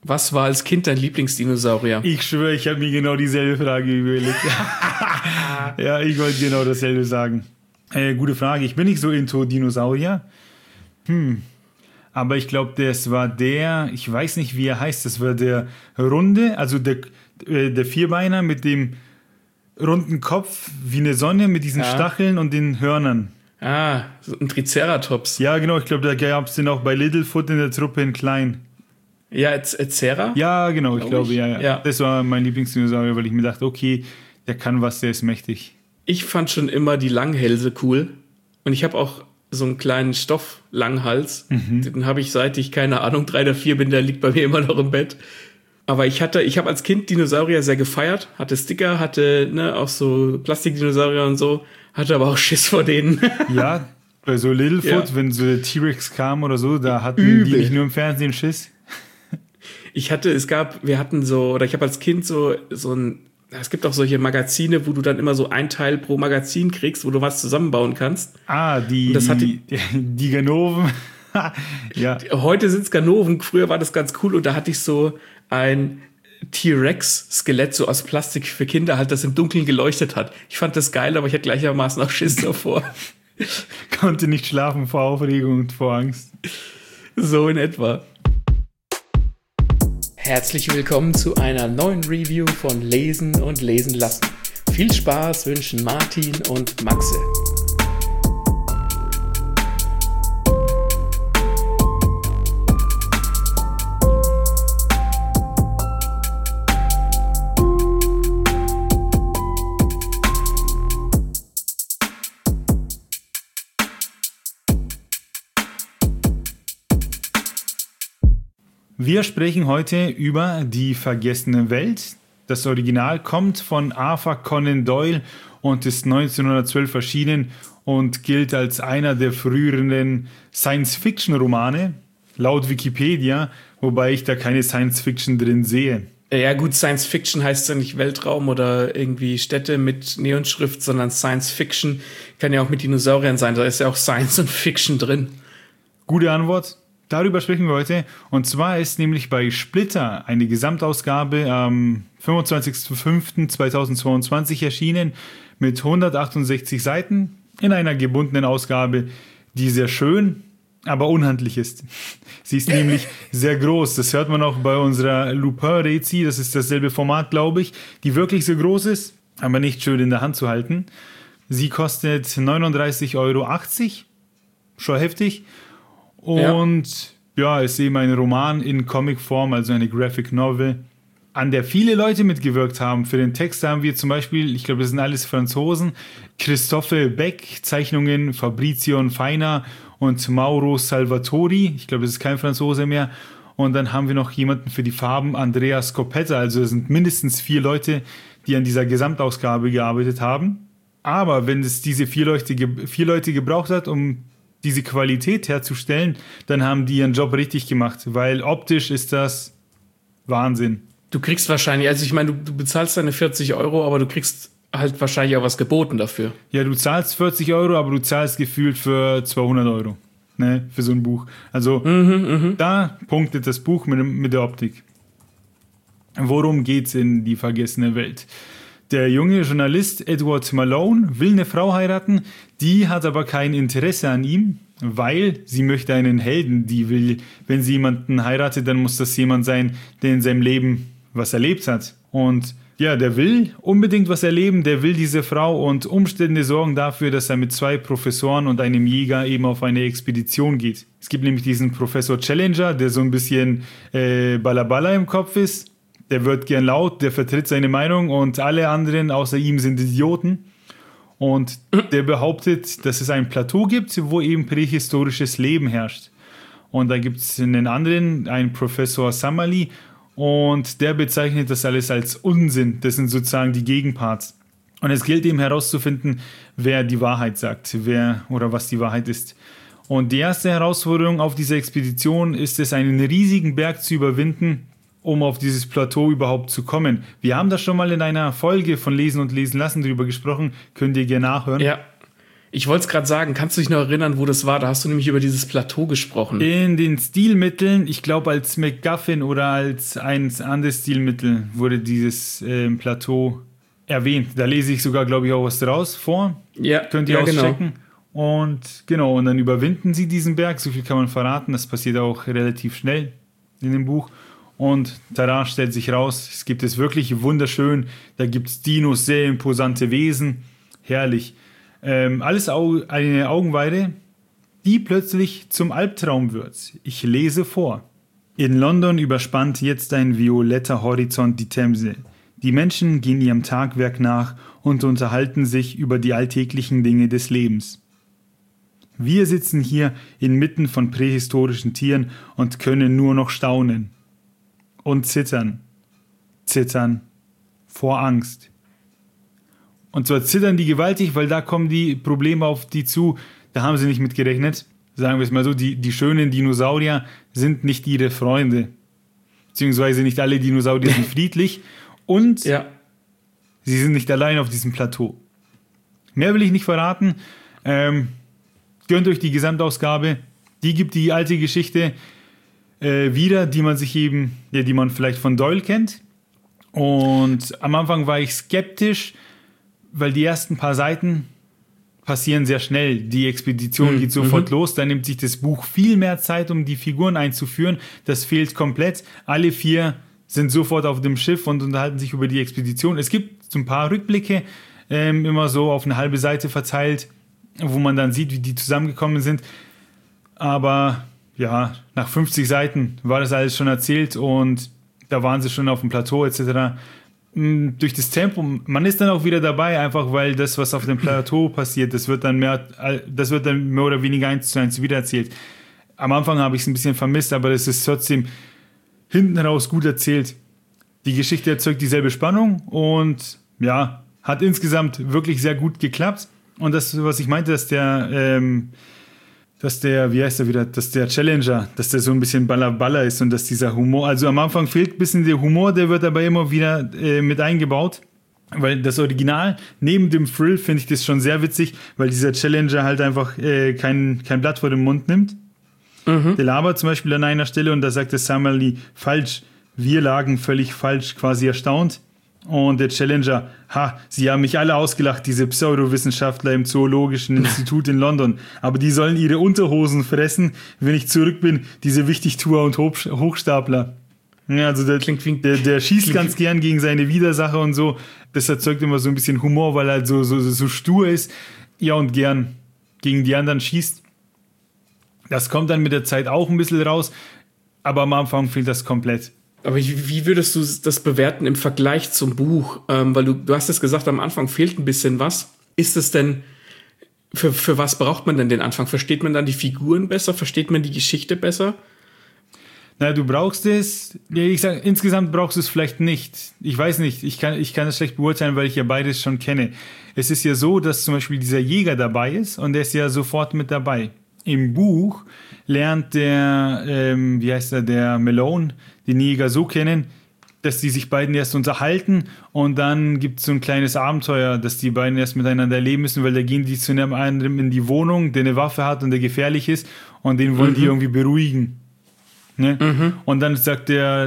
Was war als Kind dein Lieblingsdinosaurier? Ich schwöre, ich habe mir genau dieselbe Frage überlegt. Ja, ich wollte genau dasselbe sagen. Gute Frage. Ich bin nicht so into Dinosaurier. Aber ich glaube, das war ich weiß nicht, wie er heißt, das war der Runde, also der Vierbeiner mit dem runden Kopf wie eine Sonne mit diesen Stacheln und den Hörnern. Ah, so ein Triceratops. Ja, genau, ich glaube, da gab es den auch bei Littlefoot in der Truppe in klein. Ja, Ezera? Ja, genau, ich glaube, ja. Das war mein Lieblingsdinosaurier, weil ich mir dachte, okay, der kann was, der ist mächtig. Ich fand schon immer die Langhälse cool. Und ich habe auch so einen kleinen Stofflanghals. Den habe ich, seit ich, keine Ahnung, 3 oder 4 bin, der liegt bei mir immer noch im Bett. Aber ich habe als Kind Dinosaurier sehr gefeiert, hatte Sticker, hatte auch so Plastikdinosaurier und so, hatte aber auch Schiss vor denen. Ja, bei so Littlefoot, wenn so der T-Rex kam oder so, da hatten die nicht nur im Fernsehen Schiss. Ich habe als Kind so ein, es gibt auch solche Magazine, wo du dann immer so ein Teil pro Magazin kriegst, wo du was zusammenbauen kannst. Die Ganoven. Ja. Heute sind es Ganoven, früher war das ganz cool und da hatte ich so ein T-Rex-Skelett so aus Plastik für Kinder halt, das im Dunkeln geleuchtet hat. Ich fand das geil, aber ich hatte gleichermaßen auch Schiss davor. Konnte nicht schlafen vor Aufregung und vor Angst. So in etwa. Herzlich willkommen zu einer neuen Review von Lesen und Lesen lassen. Viel Spaß wünschen Martin und Maxe. Wir sprechen heute über Die vergessene Welt. Das Original kommt von Arthur Conan Doyle und ist 1912 erschienen und gilt als einer der früheren Science-Fiction-Romane, laut Wikipedia, wobei ich da keine Science-Fiction drin sehe. Ja gut, Science-Fiction heißt ja nicht Weltraum oder irgendwie Städte mit Neonschrift, sondern Science-Fiction kann ja auch mit Dinosauriern sein, da ist ja auch Science und Fiction drin. Gute Antwort. Darüber sprechen wir heute. Und zwar ist nämlich bei Splitter eine Gesamtausgabe am 25.05.2022 erschienen mit 168 Seiten in einer gebundenen Ausgabe, die sehr schön, aber unhandlich ist. Sie ist nämlich sehr groß. Das hört man auch bei unserer Lupin-Rezi. Das ist dasselbe Format, glaube ich, die wirklich so groß ist, aber nicht schön in der Hand zu halten. Sie kostet 39,80 €. Schon heftig. Und ist eben ein Roman in Comicform, also eine Graphic Novel, an der viele Leute mitgewirkt haben. Für den Text haben wir zum Beispiel, ich glaube, das sind alles Franzosen, Christophe Beck, Zeichnungen Fabrizio Feiner und Mauro Salvatori. Ich glaube, das ist kein Franzose mehr. Und dann haben wir noch jemanden für die Farben, Andrea Scopetta. Also es sind mindestens 4 Leute, die an dieser Gesamtausgabe gearbeitet haben. Aber wenn es diese 4 Leute gebraucht hat, um diese Qualität herzustellen, dann haben die ihren Job richtig gemacht, weil optisch ist das Wahnsinn. Du kriegst wahrscheinlich, also ich meine, du bezahlst deine 40 €, aber du kriegst halt wahrscheinlich auch was geboten dafür. Ja, du zahlst 40 €, aber du zahlst gefühlt für 200 €, ne, für so ein Buch. Also da punktet das Buch mit der Optik. Worum geht's in Die vergessene Welt? Der junge Journalist Edward Malone will eine Frau heiraten, die hat aber kein Interesse an ihm, weil sie möchte einen Helden. Die will, wenn sie jemanden heiratet, dann muss das jemand sein, der in seinem Leben was erlebt hat. Und ja, der will unbedingt was erleben, der will diese Frau und Umstände sorgen dafür, dass er mit 2 Professoren und einem Jäger eben auf eine Expedition geht. Es gibt nämlich diesen Professor Challenger, der so ein bisschen Balla im Kopf ist. Der wird gern laut, der vertritt seine Meinung und alle anderen außer ihm sind Idioten. Und der behauptet, dass es ein Plateau gibt, wo eben prähistorisches Leben herrscht. Und da gibt es einen anderen, einen Professor Summerlee, und der bezeichnet das alles als Unsinn. Das sind sozusagen die Gegenparts. Und es gilt eben herauszufinden, wer die Wahrheit sagt, wer oder was die Wahrheit ist. Und die erste Herausforderung auf dieser Expedition ist es, einen riesigen Berg zu überwinden, um auf dieses Plateau überhaupt zu kommen. Wir haben da schon mal in einer Folge von Lesen und Lesen lassen drüber gesprochen. Könnt ihr gerne nachhören. Ja, Ich wollte es gerade sagen, kannst du dich noch erinnern, wo das war? Da hast du nämlich über dieses Plateau gesprochen. In den Stilmitteln, ich glaube als MacGuffin oder als ein anderes Stilmittel wurde dieses Plateau erwähnt. Da lese ich sogar, glaube ich, auch was draus vor. Ja, könnt ihr auschecken. Genau. Und dann überwinden sie diesen Berg. So viel kann man verraten. Das passiert auch relativ schnell in dem Buch. Und Tara stellt sich raus, es gibt es wirklich wunderschön. Da gibt es Dinos, sehr imposante Wesen. Herrlich. Alles eine Augenweide, die plötzlich zum Albtraum wird. Ich lese vor. In London überspannt jetzt ein violetter Horizont die Themse. Die Menschen gehen ihrem Tagwerk nach und unterhalten sich über die alltäglichen Dinge des Lebens. Wir sitzen hier inmitten von prähistorischen Tieren und können nur noch staunen. Und zittern. Zittern vor Angst. Und zwar zittern die gewaltig, weil da kommen die Probleme auf die zu, da haben sie nicht mit gerechnet. Sagen wir es mal so, die schönen Dinosaurier sind nicht ihre Freunde. Beziehungsweise nicht alle Dinosaurier sind friedlich. Und sie sind nicht allein auf diesem Plateau. Mehr will ich nicht verraten. Gönnt euch die Gesamtausgabe. Die gibt die alte Geschichte wieder, die man vielleicht von Doyle kennt. Und am Anfang war ich skeptisch, weil die ersten paar Seiten passieren sehr schnell. Die Expedition geht sofort los. Dann nimmt sich das Buch viel mehr Zeit, um die Figuren einzuführen. Das fehlt komplett. Alle 4 sind sofort auf dem Schiff und unterhalten sich über die Expedition. Es gibt so ein paar Rückblicke, immer so auf eine halbe Seite verteilt, wo man dann sieht, wie die zusammengekommen sind. Aber ja, nach 50 Seiten war das alles schon erzählt und da waren sie schon auf dem Plateau etc. Durch das Tempo, man ist dann auch wieder dabei, einfach weil das, was auf dem Plateau passiert, das wird dann mehr oder weniger 1:1 wiedererzählt. Am Anfang habe ich es ein bisschen vermisst, aber es ist trotzdem hinten raus gut erzählt. Die Geschichte erzeugt dieselbe Spannung und ja, hat insgesamt wirklich sehr gut geklappt. Und das, was ich meinte, dass der Challenger, dass der so ein bisschen Baller ist und dass dieser Humor, also am Anfang fehlt ein bisschen der Humor, der wird aber immer wieder mit eingebaut, weil das Original, neben dem Thrill finde ich das schon sehr witzig, weil dieser Challenger halt einfach kein Blatt vor den Mund nimmt. Der labert zum Beispiel an einer Stelle und da sagt der Samuel Lee falsch, wir lagen völlig falsch, quasi erstaunt. Und der Challenger, sie haben mich alle ausgelacht, diese Pseudowissenschaftler im Zoologischen Institut in London. Aber die sollen ihre Unterhosen fressen, wenn ich zurück bin, diese Wichtigtuer und Hochstapler. Ja, also der schießt ganz gern gegen seine Widersacher und so. Das erzeugt immer so ein bisschen Humor, weil er halt so stur ist. Ja, und gern gegen die anderen schießt. Das kommt dann mit der Zeit auch ein bisschen raus. Aber am Anfang fehlt das komplett. Aber wie würdest du das bewerten im Vergleich zum Buch? Weil du hast es gesagt, am Anfang fehlt ein bisschen was. Ist es denn, für was braucht man denn den Anfang? Versteht man dann die Figuren besser? Versteht man die Geschichte besser? Na, du brauchst es, ich sage, insgesamt brauchst du es vielleicht nicht. Ich weiß nicht, ich kann das schlecht beurteilen, weil ich ja beides schon kenne. Es ist ja so, dass zum Beispiel dieser Jäger dabei ist und der ist ja sofort mit dabei. Im Buch lernt der Malone, den Jäger so kennen, dass die sich beiden erst unterhalten und dann gibt es so ein kleines Abenteuer, dass die beiden erst miteinander leben müssen, weil da gehen die zu einem anderen in die Wohnung, der eine Waffe hat und der gefährlich ist und den wollen die irgendwie beruhigen. Ne? Und dann sagt der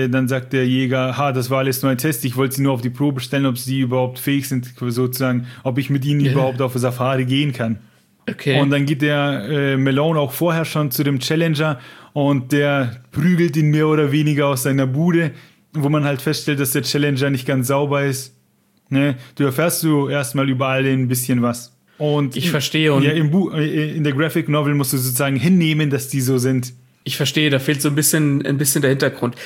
Jäger, das war alles nur ein Test, ich wollte sie nur auf die Probe stellen, ob sie überhaupt fähig sind, sozusagen, ob ich mit ihnen überhaupt auf eine Safari gehen kann. Okay. Und dann geht der Malone auch vorher schon zu dem Challenger und der prügelt ihn mehr oder weniger aus seiner Bude, wo man halt feststellt, dass der Challenger nicht ganz sauber ist. Ne? Du erfährst erstmal überall ein bisschen was. Und ich verstehe. Und in der Graphic Novel musst du sozusagen hinnehmen, dass die so sind. Ich verstehe, da fehlt so ein bisschen der Hintergrund.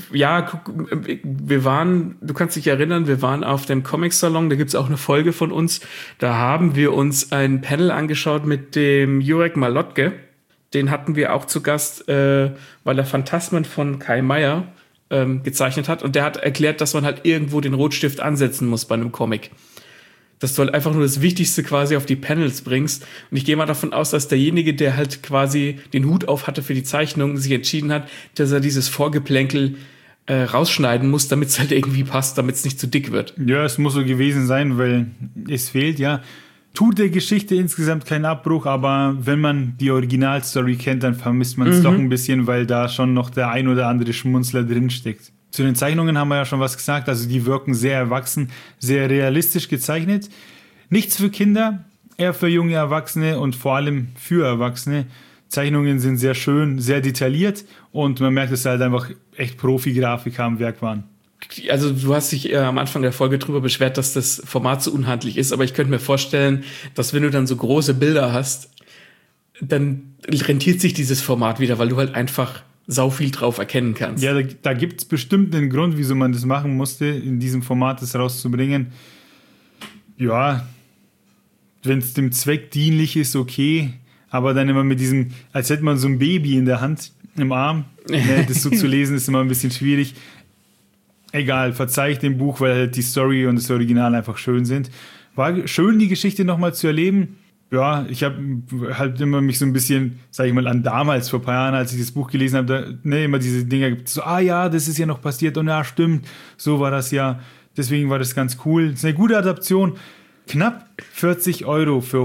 Du kannst dich erinnern, wir waren auf dem Comic-Salon, da gibt's auch eine Folge von uns, da haben wir uns ein Panel angeschaut mit dem Jurek Malotke. Den hatten wir auch zu Gast, weil er Phantasmen von Kai Meier gezeichnet hat und der hat erklärt, dass man halt irgendwo den Rotstift ansetzen muss bei einem Comic. Dass du halt einfach nur das Wichtigste quasi auf die Panels bringst. Und ich gehe mal davon aus, dass derjenige, der halt quasi den Hut auf hatte für die Zeichnung, sich entschieden hat, dass er dieses Vorgeplänkel rausschneiden muss, damit es halt irgendwie passt, damit es nicht zu dick wird. Ja, es muss so gewesen sein, weil es fehlt, ja. tut der Geschichte insgesamt keinen Abbruch, aber wenn man die Originalstory kennt, dann vermisst man es doch ein bisschen, weil da schon noch der ein oder andere Schmunzler drinsteckt. Zu den Zeichnungen haben wir ja schon was gesagt, also die wirken sehr erwachsen, sehr realistisch gezeichnet. Nichts für Kinder, eher für junge Erwachsene und vor allem für Erwachsene. Zeichnungen sind sehr schön, sehr detailliert und man merkt, dass halt einfach echt Profi-Grafiker am Werk waren. Also du hast dich am Anfang der Folge drüber beschwert, dass das Format so unhandlich ist, aber ich könnte mir vorstellen, dass wenn du dann so große Bilder hast, dann rentiert sich dieses Format wieder, weil du halt einfach sau viel drauf erkennen kannst. Ja, da gibt es bestimmt einen Grund, wieso man das machen musste, in diesem Format das rauszubringen. Ja, wenn es dem Zweck dienlich ist, okay, aber dann immer mit diesem, als hätte man so ein Baby in der Hand, im Arm, das so zu lesen, ist immer ein bisschen schwierig. Egal, verzeih ich dem Buch, weil halt die Story und das Original einfach schön sind. War schön, die Geschichte nochmal zu erleben. Ja, ich habe halt immer mich so ein bisschen, sag ich mal, an damals, vor ein paar Jahren, als ich das Buch gelesen habe, immer diese Dinger gibt, so, ja, das ist ja noch passiert und ja, stimmt, so war das ja. Deswegen war das ganz cool. Das ist eine gute Adaption. Knapp 40 € für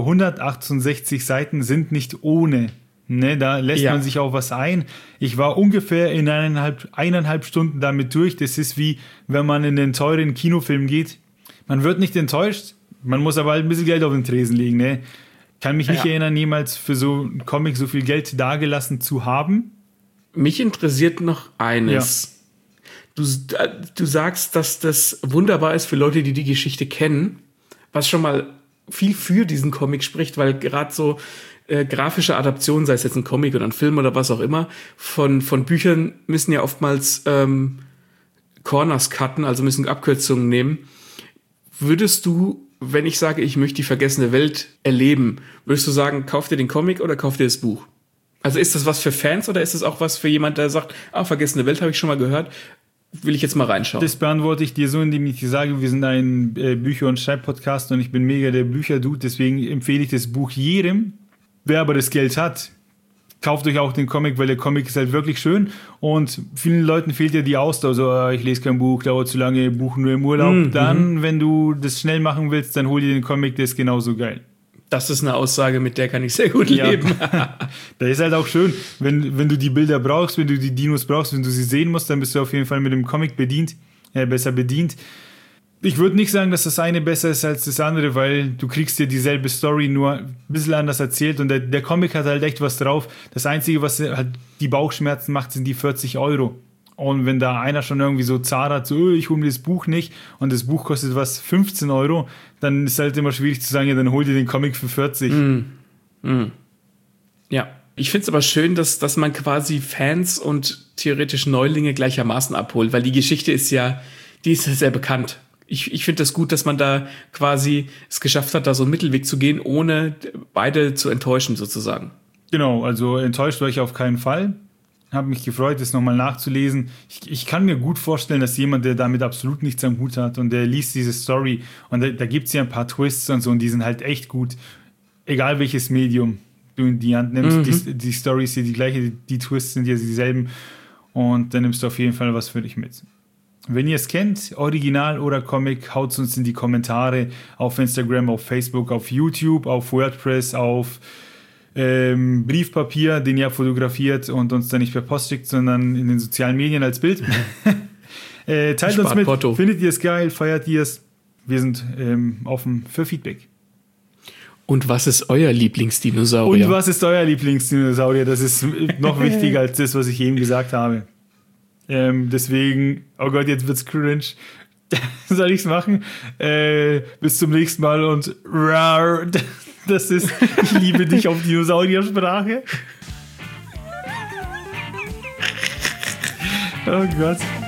168 Seiten sind nicht ohne. Ne, da lässt man sich auch was ein. Ich war ungefähr in eineinhalb Stunden damit durch. Das ist wie, wenn man in den teuren Kinofilm geht. Man wird nicht enttäuscht, man muss aber halt ein bisschen Geld auf den Tresen legen. Ne? Kann mich nicht erinnern, jemals für so einen Comic so viel Geld dagelassen zu haben. Mich interessiert noch eines. Ja. Du sagst, dass das wunderbar ist für Leute, die die Geschichte kennen, was schon mal viel für diesen Comic spricht, weil gerade so grafische Adaptionen, sei es jetzt ein Comic oder ein Film oder was auch immer, von Büchern müssen ja oftmals Corners cutten, also müssen Abkürzungen nehmen. Würdest du, wenn ich sage, ich möchte die vergessene Welt erleben, würdest du sagen, kauf dir den Comic oder kauf dir das Buch? Also ist das was für Fans oder ist das auch was für jemand, der sagt, vergessene Welt habe ich schon mal gehört, will ich jetzt mal reinschauen? Das beantworte ich dir so, indem ich dir sage, wir sind ein Bücher- und Schreibpodcast und ich bin mega der Bücherdude, deswegen empfehle ich das Buch jedem. Wer aber das Geld hat, kauft euch auch den Comic, weil der Comic ist halt wirklich schön und vielen Leuten fehlt ja die Ausdauer, so ich lese kein Buch, dauert zu lange, Buch nur im Urlaub. Dann, wenn du das schnell machen willst, dann hol dir den Comic, der ist genauso geil. Das ist eine Aussage, mit der kann ich sehr gut leben. Da ist halt auch schön, wenn du die Bilder brauchst, wenn du die Dinos brauchst, wenn du sie sehen musst, dann bist du auf jeden Fall mit dem Comic besser bedient. Ich würde nicht sagen, dass das eine besser ist als das andere, weil du kriegst dir dieselbe Story nur ein bisschen anders erzählt und der Comic hat halt echt was drauf. Das Einzige, was halt die Bauchschmerzen macht, sind die 40 €. Und wenn da einer schon irgendwie so zart hat, so ich hole mir das Buch nicht und das Buch kostet 15 €, dann ist halt immer schwierig zu sagen, ja, dann hol dir den Comic für 40. Ja, ich finde es aber schön, dass man quasi Fans und theoretisch Neulinge gleichermaßen abholt, weil die Geschichte ist ja sehr bekannt. Ich finde das gut, dass man da quasi es geschafft hat, da so einen Mittelweg zu gehen, ohne beide zu enttäuschen sozusagen. Genau, also enttäuscht war ich auf keinen Fall. Habe mich gefreut, das nochmal nachzulesen. Ich kann mir gut vorstellen, dass jemand, der damit absolut nichts am Hut hat und der liest diese Story und da gibt es ja ein paar Twists und so und die sind halt echt gut. Egal welches Medium du in die Hand nimmst, die Story ist ja die gleiche, die Twists sind ja dieselben und dann nimmst du auf jeden Fall was für dich mit. Wenn ihr es kennt, Original oder Comic, haut es uns in die Kommentare auf Instagram, auf Facebook, auf YouTube, auf WordPress, auf Briefpapier, den ihr fotografiert und uns dann nicht per Post schickt, sondern in den sozialen Medien als Bild. Teilt uns mit, findet ihr es geil, feiert ihr es? Wir sind offen für Feedback. Und was ist euer Lieblingsdinosaurier? Das ist noch wichtiger als das, was ich eben gesagt habe. Deswegen, oh Gott, jetzt wird's cringe. Soll ich's machen? Bis zum nächsten Mal und rar. Das ist, ich liebe dich auf Dinosauriersprache. Oh Gott.